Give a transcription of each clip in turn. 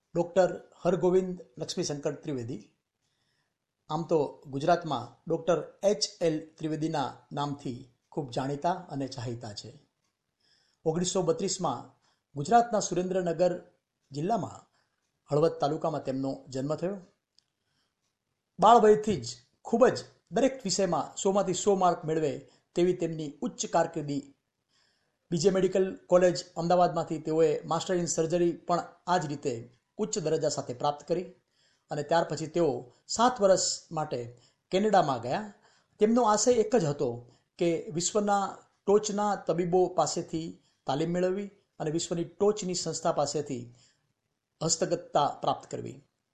Doctor Hargovind Laxmishankar Trivedi, આમ તો ગુજરાતમાં ડૉક્ટર H.L. ત્રિવેદીના નામથી ખૂબ જાણીતા અને ચાહીતા છે. 1932માં ગુજરાતના સુરેન્દ્રનગર જિલ્લામાં હળવદ તાલુકામાં તેમનો જન્મ થયો. બાળવયથી જ ખૂબ જ દરેક વિષયમાં 100માંથી 100 માર્ક મેળવે તેવી તેમની ઉચ્ચ કારકિર્દી. બીજે મેડિકલ કોલેજ અમદાવાદમાંથી તેઓએ માસ્ટર ઇન સર્જરી પણ આ જ રીતે ઉચ્ચ દરજ્જા સાથે પ્રાપ્ત કરી અને ત્યાર પછી તેઓ 7 વર્ષ માટે કેનેડામાં ગયા. તેમનો આશય એક જ હતો કે વિશ્વના ટોચના તબીબો પાસેથી તાલીમ મેળવવી અને વિશ્વની ટોચની સંસ્થા પાસેથી હસ્તગતતા પ્રાપ્ત કરવી.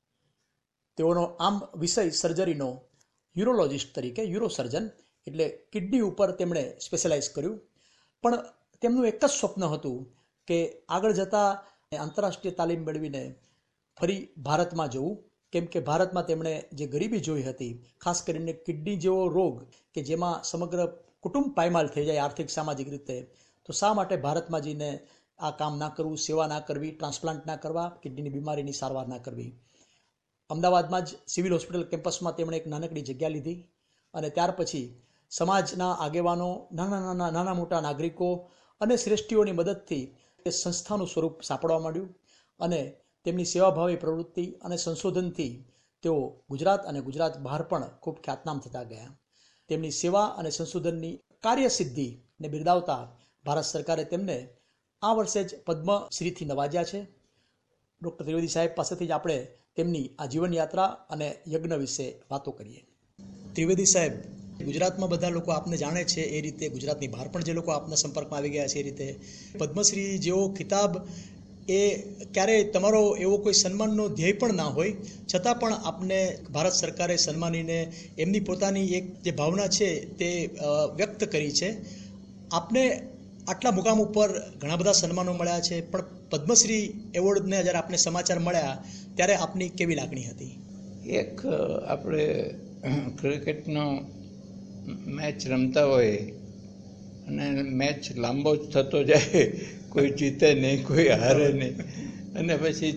તેઓનો આમ વિષય સર્જરીનો યુરોલોજિસ્ટ તરીકે, યુરોસર્જન એટલે કિડની ઉપર તેમણે સ્પેશિયલાઇઝ કર્યું. પણ તેમનું એક જ સ્વપ્ન હતું કે આગળ જતાં આંતરરાષ્ટ્રીય તાલીમ મેળવીને ફરી ભારતમાં જવું, કેમ કે ભારતમાં તેમણે જે ગરીબી જોઈ હતી, ખાસ કરીને કિડની જેવો રોગ કે જેમાં સમગ્ર કુટુંબ પાયમાલ થઈ જાય આર્થિક સામાજિક રીતે, તો શા માટે ભારતમાં જઈને આ કામ ના કરવું, સેવા ના કરવી, ટ્રાન્સપ્લાન્ટ ના કરવા, કિડનીની બીમારીની સારવાર ના કરવી. અમદાવાદમાં જ સિવિલ હોસ્પિટલ કેમ્પસમાં તેમણે એક નાનકડી જગ્યા લીધી અને ત્યાર પછી સમાજના આગેવાનો, નાના મોટા નાગરિકો અને શ્રેષ્ઠીઓની મદદથી એ સંસ્થાનું સ્વરૂપ સાંપડવા માંડ્યું અને તેમની સેવાભાવી પ્રવૃત્તિ અને સંશોધનથી તેઓ ગુજરાત અને ગુજરાત બહાર પણ ખૂબ ખ્યાતનામ થતા ગયા. તેમની સેવા અને સંશોધનની કાર્યસિદ્ધિને બિરદાવતા ભારત સરકારે તેમને આ વર્ષે જ પદ્મશ્રીથી નવાજ્યા છે. ડૉક્ટર ત્રિવેદી સાહેબ પાસેથી જ આપણે તેમની આ જીવનયાત્રા અને યજ્ઞ વિશે વાતો કરીએ. ત્રિવેદી સાહેબ, ગુજરાતમાં બધા લોકો આપને જાણે છે એ રીતે ગુજરાતની બહાર પણ જે લોકો આપના સંપર્કમાં આવી ગયા છે એ રીતે પદ્મશ્રી જેવો ખિતાબ એ ક્યારેય તમારો એવો કોઈ સન્માનનો ધ્યેય પણ ના હોય, છતાં પણ આપને ભારત સરકારે સન્માનીને એમની પોતાની એક જે ભાવના છે તે વ્યક્ત કરી છે. આપને આટલા મુકામ ઉપર ઘણા બધા સન્માનો મળ્યા છે, પણ પદ્મશ્રી એવોર્ડને જ્યારે આપને સમાચાર મળ્યા ત્યારે આપની કેવી લાગણી હતી? એક આપણે ક્રિકેટનો મેચ રમતા હોય અને મેચ લાંબો જ થતો જાય, કોઈ જીતે નહીં, કોઈ હારે નહીં, અને પછી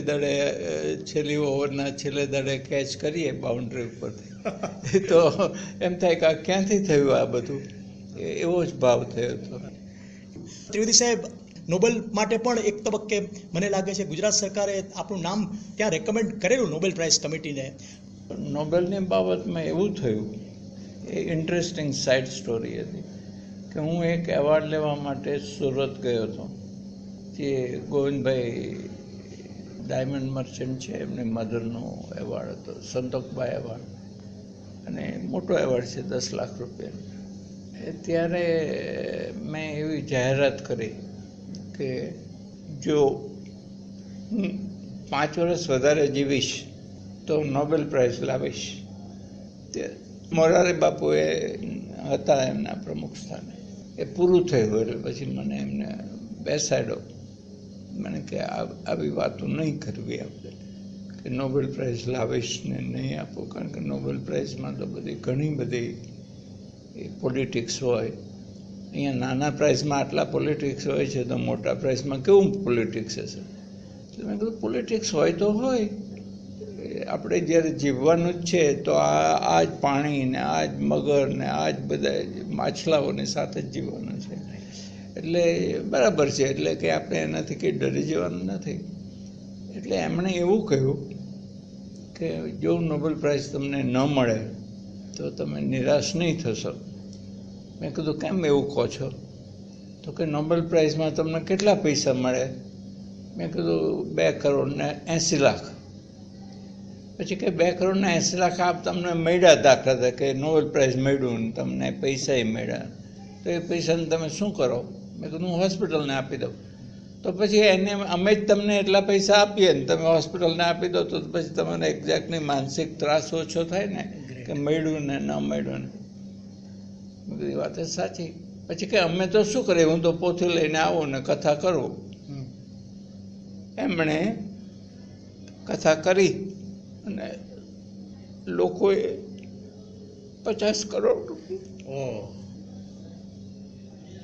છેલ્લી ઓવરના છેલ્લે દડે કેચ કરીએ બાઉન્ડ્રી ઉપરથી તો એમ થાય કે આ ક્યાંથી થયું આ બધું, એવો જ ભાવ થયો હતો. ત્રિવેદી સાહેબ, નોબેલ માટે પણ એક તબક્કે મને લાગે છે ગુજરાત સરકારે આપણું નામ ત્યાં રેકમેન્ડ કરેલું નોબેલ પ્રાઇઝ કમિટીને. નોબેલની બાબતમાં એવું થયું, એ ઇન્ટરેસ્ટિંગ સાઇડ સ્ટોરી હતી કે હું એક એવોર્ડ લેવા માટે સુરત ગયો હતો. જે ગોવિંદભાઈ ડાયમંડ મર્ચન્ટ છે, એમની મધરનો એવોર્ડ હતો, સંતોકબાઈ એવોર્ડ, અને મોટો એવોર્ડ છે, 10 લાખ રૂપિયા. ત્યારે મેં એવી જાહેરાત કરી કે જો હું 5 વર્ષ વધારે જીવીશ તો નોબેલ પ્રાઇઝ લાવીશ. તે મોરારી બાપુએ હતા એમના પ્રમુખ સ્થાને. એ પૂરું થયું એટલે પછી મને એમને બેસાડ્યો. મને કે આવી વાતો નહીં કરવી આપણે, કે નોબેલ પ્રાઇઝ લાવીશ ને નહીં આપો, કારણ કે નોબેલ પ્રાઇઝમાં તો ઘણી બધી પોલિટિક્સ હોય. અહીંયા નાના પ્રાઇઝમાં આટલા પોલિટિક્સ હોય છે, તો મોટા પ્રાઇઝમાં કેવું પોલિટિક્સ હશે? એટલે મેં કીધું પોલિટિક્સ હોય તો હોય, આપણે જ્યારે જીવવાનું જ છે તો આ જ પાણી ને આ જ મગર ને આ જ બધા માછલાઓની સાથે જ જીવવાનું છે, એટલે બરાબર છે, એટલે કે આપણે એનાથી કંઈ ડરી જવાનું નથી. એટલે એમણે એવું કહ્યું કે જો નોબેલ પ્રાઇઝ તમને ન મળે તો તમે નિરાશ નહીં થશો. મેં કીધું કેમ એવું કહો છો? તો કે નોબેલ પ્રાઇઝમાં તમને કેટલા પૈસા મળે? મેં કીધું 2 કરોડ ને 80 લાખ. પછી કે 2 કરોડ ને 80 લાખ આપ તમને મળ્યા, દાખલા તરીકે નોબેલ પ્રાઇઝ મળ્યું ને તમને પૈસા મળ્યા, તો એ પૈસાને તમે શું કરો? મેં કીધું હું હોસ્પિટલને આપી દઉં. તો પછી એને અમે જ તમને એટલા પૈસા આપીએ ને તમે હોસ્પિટલને આપી દો, તો પછી તમને એક્ઝેક્ટલી માનસિક ત્રાસ ઓછો થાય ને કે મળ્યું ને ન મળ્યું ને. મેં કીધું વાત જ સાચી. પછી કે અમે તો શું કરીએ, હું તો પોથી લઈને આવું ને કથા કરું. એમણે કથા કરી અને લોકોએ 50 કરોડ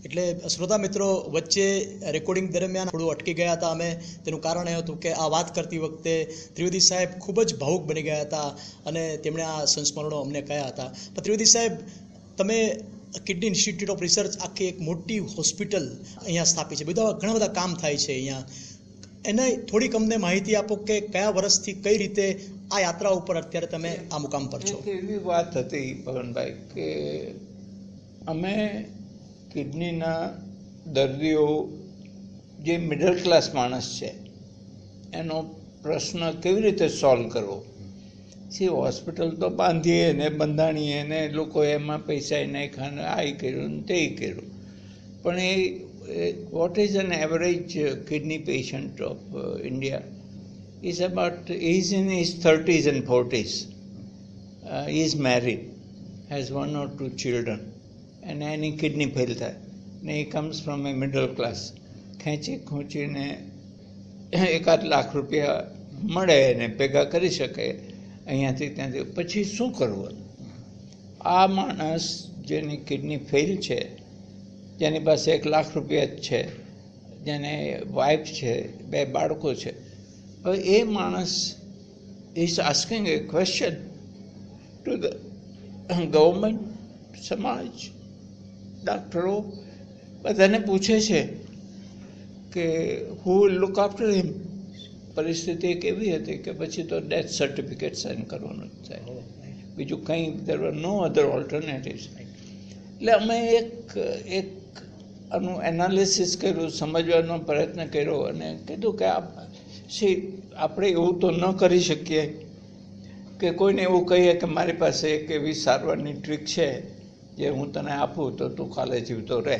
એટલે શ્રોતા મિત્રો, વચ્ચે રેકોર્ડિંગ દરમિયાન થોડું અટકી ગયા હતા અમે. તેનું કારણ એ હતું કે આ વાત કરતી વખતે ત્રિવેદી સાહેબ ખૂબ જ ભાવુક બની ગયા હતા અને તેમણે આ સંસ્મરણો અમને કહ્યા હતા. પણ ત્રિવેદી સાહેબ, તમે કિડની ઇન્સ્ટિટ્યૂટ ઓફ રિસર્ચ આખી એક મોટી હોસ્પિટલ અહીંયા સ્થાપી છે, ઘણા બધા કામ થાય છે અહીંયા. એને થોડીક અમને માહિતી આપો કે કયા વર્ષથી કઈ રીતે આ યાત્રા ઉપર અત્યારે તમે આ મુકામ પર છો. એવી વાત હતી પવનભાઈ કે અમે કિડનીના દર્દીઓ જે મિડલ ક્લાસ માણસ છે એનો પ્રશ્ન કેવી રીતે સોલ્વ કરવો. હોસ્પિટલ તો બાંધીએ ને બંધાણીએ ને લોકો એમાં પૈસા નાખ્યા ને આ કર્યું ને તે કર્યું, પણ what is an average kidney patient of India is in his 30s and 40s. He is married, has 1 or 2 children, and any kidney fail થાય ને he comes from a middle class. ખેંચી ખૂંચીને 1-8 લાખ રૂપિયા મળે ને ભેગા કરી શકે અહીંયાથી ત્યાંથી, પછી શું કરવું? આ માણસ જેની કિડની ફેલ છે, જેની પાસે 1 લાખ રૂપિયા જ છે, જેને વાઇફ છે, 2 બાળકો છે, હવે એ માણસ is asking a question to the government, સમાજ, ડૉક્ટરો બધાને પૂછે છે કે who will look after him. પરિસ્થિતિ એક એવી હતી કે પછી તો ડેથ સર્ટિફિકેટ સાઇન કરવાનું જ થાય, બીજું કંઈ દેર વર નો અધર ઓલ્ટરનેટિવ્સ. એટલે અમે એક આનું એનાલિસિસ કર્યું, સમજવાનો પ્રયત્ન કર્યો અને કીધું કે આપણે એવું તો ન કરી શકીએ કે કોઈને એવું કહીએ કે મારી પાસે એક એવી સારવારની ટ્રીક છે જે હું તને આપું તો તું કાલે જીવતો રહે,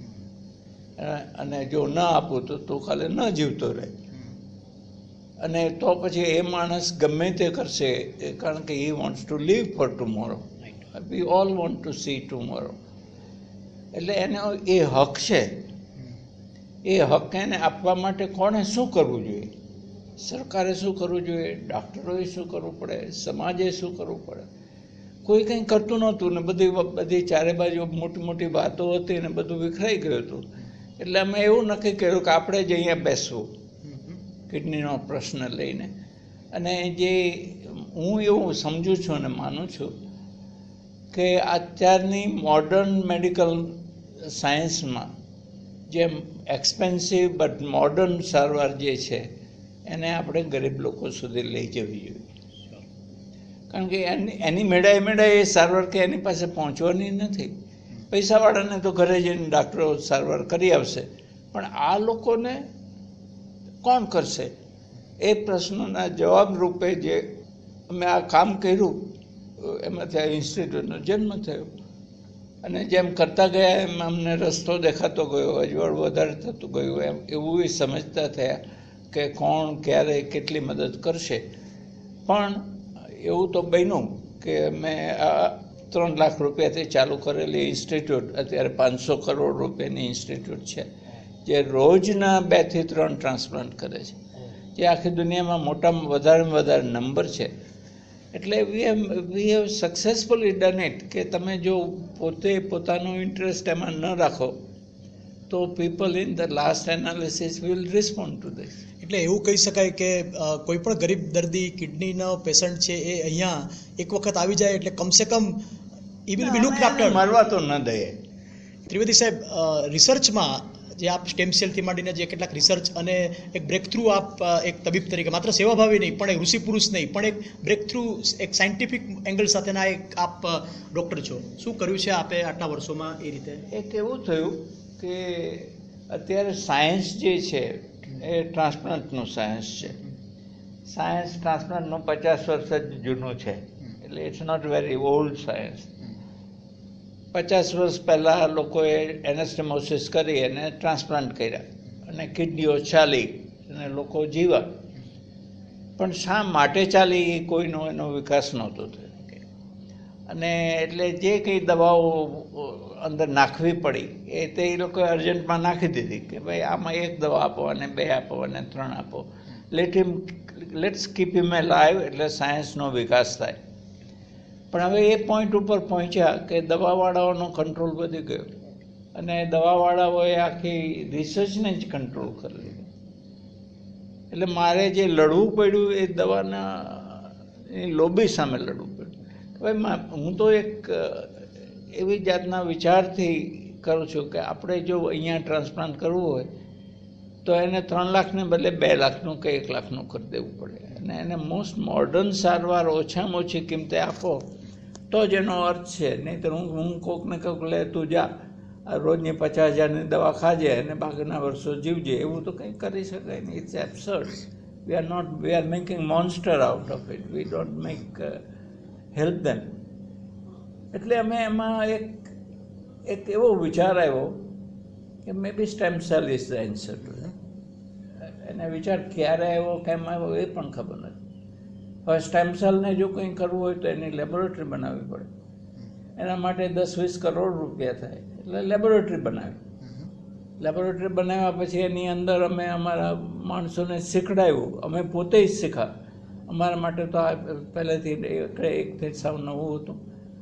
અને જો ન આપું તો તું કાલે ન જીવતો રહે. અને તો પછી એ માણસ ગમે તે કરશે, કારણ કે he wants to leave for tomorrow. We all want to see tomorrow. એટલે એને એ હક છે, એ હક એને આપવા માટે કોણે શું કરવું જોઈએ? સરકારે શું કરવું જોઈએ? ડૉક્ટરોએ શું કરવું પડે? સમાજે શું કરવું પડે? કોઈ કંઈ કરતું નહોતું ને બધી ચારે બાજુ મોટી મોટી વાતો હતી ને બધું વિખરાઈ ગયું હતું. એટલે અમે એવું નક્કી કર્યું કે આપણે જ અહીંયા બેસવું કિડનીનો પ્રશ્ન લઈને. અને જે હું એવું સમજું છું અને માનું છું કે અત્યારની મોડર્ન મેડિકલ સાયન્સમાં જેમ એક્સપેન્સિવ બટ મોડર્ન સારવાર જે છે એને આપણે ગરીબ લોકો સુધી લઈ જવી જોઈએ. કારણ કે એની મેળાએ એ સારવાર કે એની પાસે પહોંચવાની નથી. પૈસાવાળાને તો ઘરે જઈને ડાક્ટરો સારવાર કરી આવશે, પણ આ લોકોને કોણ કરશે? એ પ્રશ્નોના જવાબ રૂપે જે અમે આ કામ કર્યું એમાંથી આ ઇન્સ્ટિટ્યૂટનો જન્મ થયો. અને જેમ કરતા ગયા એમ અમને રસ્તો દેખાતો ગયો, અજવાળ વધારે થતું ગયું, એમ એવું સમજતા થયા કે કોણ ક્યારે કેટલી મદદ કરશે. પણ એવું તો બન્યું કે મેં આ 3 લાખ રૂપિયાથી ચાલુ કરેલી ઇન્સ્ટિટ્યૂટ અત્યારે 500 કરોડ રૂપિયાની ઇન્સ્ટિટ્યૂટ છે, જે રોજના 2 થી 3 ટ્રાન્સપ્લાન્ટ કરે છે, જે આખી દુનિયામાં મોટામાં વધારે નંબર છે. એટલે we have successfully done it કે તમે જો પોતાનો ઇન્ટરેસ્ટ એમાં ન રાખો તો people in the last analysis will respond to this. એટલે એવું કહી શકાય કે કોઈ પણ ગરીબ દર્દી કિડનીનો પેશન્ટ છે એ અહીંયા એક વખત આવી જાય એટલે કમસે કમ ઈ વિલ બી લુક્ડ આફ્ટર. મરવા તો ન દઈએ. ત્રિવેદી સાહેબ, રિસર્ચમાં જે આપ સ્ટેમ સેલથી માંડીને જે કેટલાક રિસર્ચ અને એક બ્રેક થ્રુ આપ એક તબીબ તરીકે માત્ર સેવાભાવી નહીં પણ એક ઋષિ પુરુષ નહીં પણ એક બ્રેક થ્રુ એક સાયન્ટિફિક એંગલ સાથેના એક આપ ડૉક્ટર છો, શું કર્યું છે આપે આટલા વર્ષોમાં એ રીતે? એક એવું થયું કે અત્યારે સાયન્સ જે છે એ ટ્રાન્સપ્લાન્ટનું સાયન્સ છે. સાયન્સ ટ્રાન્સપ્લાન્ટનું 50 વર્ષ જ જૂનું છે, એટલે it's not very old science. 50 વર્ષ પહેલાં લોકોએ એનેસ્ટેમોસિસ કરી અને ટ્રાન્સપ્લાન્ટ કર્યા અને કિડનીઓ ચાલી અને લોકો જીવા. પણ શા માટે ચાલી એ કોઈનો એનો વિકાસ નહોતો થયો. અને એટલે જે કંઈ દવાઓ અંદર નાખવી પડી એ લોકોએ અર્જન્ટમાં નાખી દીધી કે ભાઈ આમાં 1 દવા આપો અને 2 આપો અને 3 આપો. Let's keep him alive, એટલે સાયન્સનો વિકાસ થાય. પણ હવે એ પોઈન્ટ ઉપર પહોંચ્યા કે દવાવાળાઓનો કંટ્રોલ વધી ગયો. અને દવાવાળાઓએ આખી રિસર્ચને જ કંટ્રોલ કરી લીધી. એટલે મારે જે લડવું પડ્યું એ દવાના લોબી સામે લડવું પડ્યું. ભાઈ હું તો એક એવી જાતના વિચારથી કરું છું કે આપણે જો અહીંયા ટ્રાન્સપ્લાન્ટ કરવું હોય તો એને 3 લાખને બદલે 2 લાખનું કે 1 લાખનું કરી દેવું પડે, અને એને મોસ્ટ મોડર્ન સારવાર ઓછામાં ઓછી કિંમતે આપો તો જ એનો અર્થ છે. નહીં તો હું કોકને કોક લે તું જા રોજની 50,000ની દવા ખાજે અને બાકીના વર્ષો જીવજે, એવું તો કંઈ કરી શકાય નહીં. It's absurd. We are making monster out of it. We don't make help them. એટલે અમે એમાં એક એવો વિચાર આવ્યો કે maybe stem cell is the answer to that. એને વિચાર ક્યારે આવ્યો, કેમ આવ્યો એ પણ ખબર નથી. હવે સ્ટેમ સેલને જો કંઈ કરવું હોય તો એની લેબોરેટરી બનાવવી પડે. એના માટે 10-20 કરોડ રૂપિયા થાય. એટલે લેબોરેટરી બનાવી. લેબોરેટરી બનાવ્યા પછી એની અંદર અમે અમારા માણસોને શીખડાવ્યું. અમે પોતે જ શીખા. અમારા માટે તો આ પહેલેથી એકથી સાવ નવું હતું.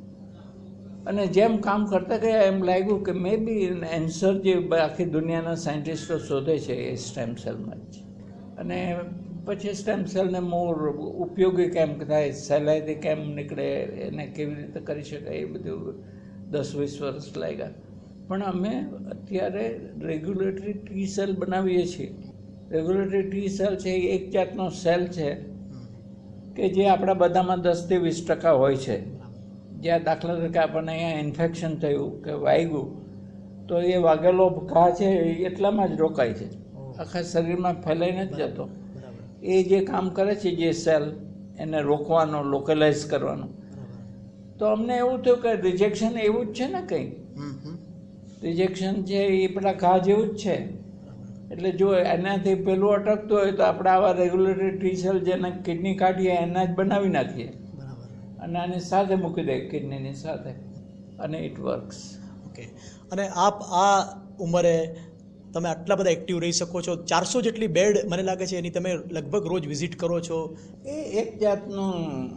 અને જેમ કામ કરતા ગયા એમ લાગ્યું કે મે બી એન્સર જે આખી દુનિયાના સાયન્ટિસ્ટો શોધે છે એ સ્ટેમ સેલમાં જ છે. અને પછી સ્ટેમ સેલને મોર ઉપયોગી કેમ થાય, સહેલાઈથી કેમ નીકળે, એને કેવી રીતે કરી શકાય, એ બધું 10-20 વર્ષ લાગ્યા. પણ અમે અત્યારે રેગ્યુલેટરી ટી સેલ બનાવીએ છીએ. રેગ્યુલેટરી ટી સેલ છે એ એક જાતનો સેલ છે કે જે આપણા બધામાં 10-20% હોય છે. જ્યાં દાખલા તરીકે આપણને અહીંયા ઇન્ફેક્શન થયું કે વાગ્યું તો એ વાગેલો ઘા છે એ એટલામાં જ રોકાય છે, આખા શરીરમાં ફેલાઈ નથી જતો. એ જે કામ કરે છે જે સેલ એને રોકવાનો, લોકલાઇઝ કરવાનો. તો અમને એવું થયું કે રિજેક્શન એવું જ છે ને કંઈ. રિજેક્શન છે એ પેલા ઘા જેવું જ છે. એટલે જો એનાથી પેલું અટકતું હોય તો આપણે આવા રેગ્યુલેટરી ટી સેલ જેને કિડની કાઢીએ એના જ બનાવી નાખીએ અને આની સાથે મૂકી દે કિડનીની સાથે, અને ઇટ વર્ક્સ. ઓકે. અને આપ આ ઉંમરે તમે આટલા બધા એક્ટિવ રહી શકો છો. 400 જેટલી બેડ મને લાગે છે એની તમે લગભગ રોજ વિઝિટ કરો છો. એ એક જાતનું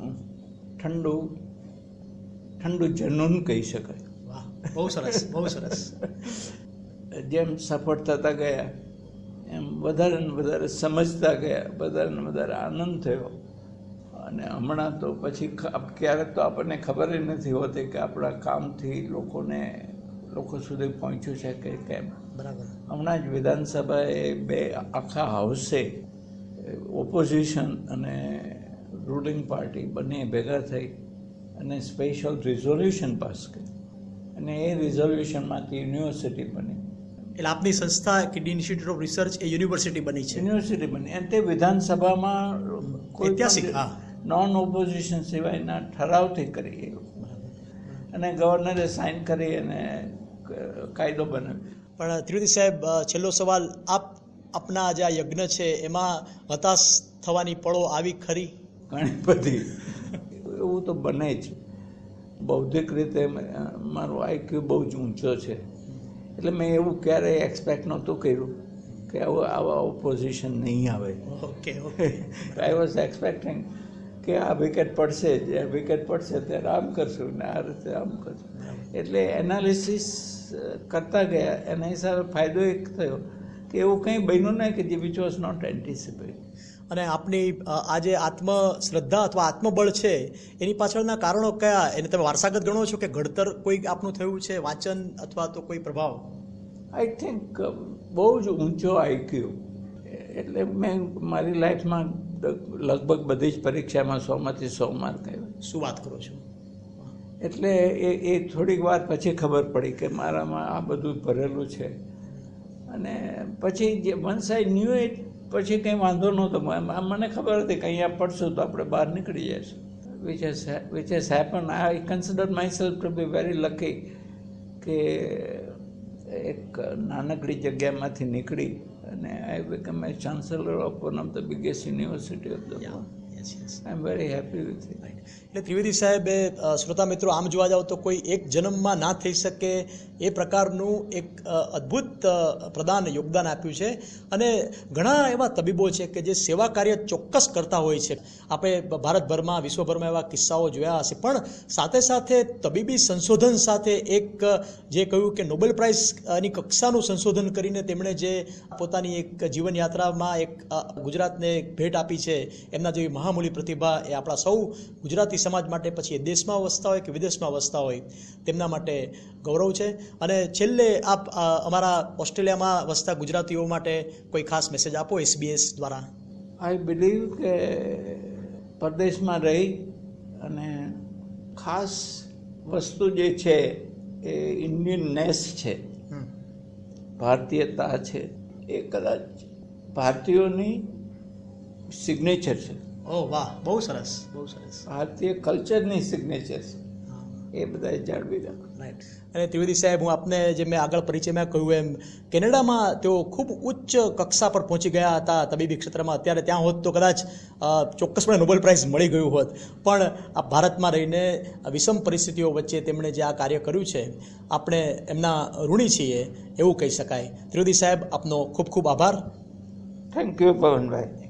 ઠંડુ જનૂન કહી શકાય. વાહ, બહુ સરસ, બહુ સરસ. જેમ સફળ થતા ગયા એમ વધારે ને વધારે સમજતા ગયા, વધારે ને વધારે આનંદ થયો. અને હમણાં તો પછી ક્યારેક તો આપણને ખબર જ નથી હોતી કે આપણા કામથી લોકો સુધી પહોંચ્યું છે કે કેમ. બરાબર. હમણાં જ વિધાનસભાએ 2 આખા હાઉસે ઓપોઝિશન અને રૂલિંગ પાર્ટી બંને ભેગા થઈ અને સ્પેશિયલ રિઝોલ્યુશન પાસ કર્યું, અને એ રિઝોલ્યુશનમાંથી યુનિવર્સિટી બની. એટલે આપની સંસ્થા કિડની ઇન્સ્ટિટ્યૂટ ઓફ રિસર્ચ એ યુનિવર્સિટી બની છે. યુનિવર્સિટી બની અને તે વિધાનસભામાં ઐતિહાસિક, હા, નોન ઓપોઝિશન સિવાયના ઠરાવથી કરી એ લોકો, અને ગવર્નરે સાઇન કરી અને કાયદો બનાવ્યો. પણ ત્રિવેદી સાહેબ, છેલ્લો સવાલ, આપના જે આ યજ્ઞ છે એમાં હતાશ થવાની પળો આવી ખરી? ઘણી બધી. એવું તો બને જ. બૌદ્ધિક રીતે મારો આઈક્યુ બહુ જ ઊંચો છે, એટલે મેં એવું ક્યારેય એક્સપેક્ટ નહોતું કર્યું કે આવા ઓપોઝિશન નહીં આવે. ઓકે. આઈ વોઝ એક્સપેક્ટિંગ કે આ વિકેટ પડશે, જે વિકેટ પડશે ત્યારે આમ કરશું ને આ રીતે આમ કરશું. એટલે એનાલિસિસ કરતા ગયા, એના હિસાબે ફાયદો એક થયો કે એવું કંઈ બન્યું નહીં કે જે વિચ વોઝ નોટ એન્ટિસિપેટ. અને આપની આ જે આત્મશ્રદ્ધા અથવા આત્મબળ છે એની પાછળના કારણો કયા? એને તમે વારસાગત ગણો છો કે ઘડતર કોઈ આપનું થયું છે, વાંચન અથવા તો કોઈ પ્રભાવ? આઈ થિંક બહુ જ ઊંચો આઈક્યુ. એટલે મેં મારી લાઈફમાં લગભગ બધી જ પરીક્ષામાં 100માંથી 100 માર્ક આવ્યા. શું વાત કરો છો? એટલે એ થોડીક વાર પછી ખબર પડી કે મારામાં આ બધું ભરેલું છે. અને પછી જે વન્સ આઈ ન્યૂ ઇટ, પછી કંઈ વાંધો નહોતો. મને ખબર હતી કે અહીંયા પડશું તો આપણે બહાર નીકળી જઈશું. Which has happen. I consider myself to be very lucky કે એક નાનકડી જગ્યામાંથી નીકળી અને I become a chancellor of one of the biggest university of the world. I am very happy with it. એટલે ત્રિવેદી સાહેબે શ્રોતા મિત્રો આમ જોવા જાવ તો કોઈ એક જન્મમાં ના થઈ શકે એ પ્રકારનું એક અદ્ભુત પ્રદાન યોગદાન આપ્યું છે. અને ઘણા એવા તબીબો છે કે જે સેવા કાર્ય ચોક્કસ કરતા હોય છે. આપણે ભારતભરમાં વિશ્વભરમાં એવા કિસ્સાઓ જોયા હશે, પણ સાથે સાથે તબીબી સંશોધન સાથે એક જે કહ્યું કે નોબેલ પ્રાઇઝની કક્ષાનું સંશોધન કરીને તેમણે જે પોતાની એક જીવનયાત્રામાં એક ગુજરાતને એક ભેટ આપી છે, એમના જેવી મહામૂલી પ્રતિભા એ આપણા સૌ ગુજરાતી સમાજ માટે, પછી એ દેશમાં વસતા હોય કે વિદેશમાં વસતા હોય, તેમના માટે ગૌરવ છે. અને છેલ્લે આપ અમારા ઓસ્ટ્રેલિયામાં વસતા ગુજરાતીઓ માટે કોઈ ખાસ મેસેજ આપો SBS દ્વારા. આઈ બિલીવ કે પરદેશમાં રહી અને ખાસ વસ્તુ જે છે એ ઇન્ડિયનનેસ છે, ભારતીયતા છે, એ કદાચ ભારતીયોની સિગ્નેચર છે. ઓહ વાહ, બહુ સરસ, બહુ સરસ. ભારતીય કલ્ચરની સિગ્નેચર છે, એ બધાએ જાળવી રાખો. રાઈટ. અને ત્રિવેદી સાહેબ, હું આપને જે મેં આગળ પરિચયમાં કહ્યું એમ કેનેડામાં તેઓ ખૂબ ઉચ્ચ કક્ષા પર પહોંચી ગયા હતા તબીબી ક્ષેત્રમાં. અત્યારે ત્યાં હોત તો કદાચ ચોક્કસપણે નોબેલ પ્રાઇઝ મળી ગયું હોત, પણ આ ભારતમાં રહીને વિષમ પરિસ્થિતિઓ વચ્ચે તેમણે જે આ કાર્ય કર્યું છે, આપણે એમના ઋણી છીએ એવું કહી શકાય. ત્રિવેદી સાહેબ, આપનો ખૂબ ખૂબ આભાર. Thank you પવનભાઈ.